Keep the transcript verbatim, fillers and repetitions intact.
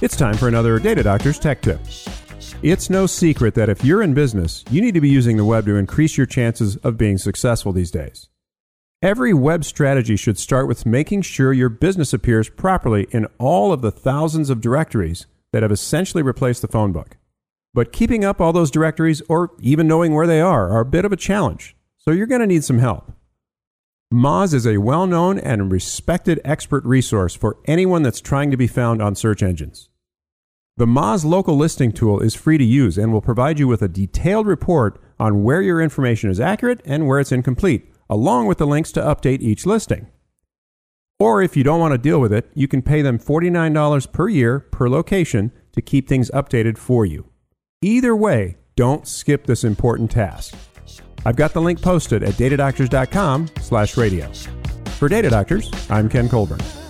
It's time for another Data Doctors Tech Tip. It's no secret that if you're in business, you need to be using the web to increase your chances of being successful these days. Every web strategy should start with making sure your business appears properly in all of the thousands of directories that have essentially replaced the phone book. But keeping up all those directories, or even knowing where they are, are a bit of a challenge, so you're going to need some help. Moz is a well-known and respected expert resource for anyone that's trying to be found on search engines. The Moz local listing tool is free to use and will provide you with a detailed report on where your information is accurate and where it's incomplete, along with the links to update each listing. Or if you don't want to deal with it, you can pay them forty-nine dollars per year per location to keep things updated for you. Either way, don't skip this important task. I've got the link posted at datadoctors.com slash radio. For Data Doctors, I'm Ken Colburn.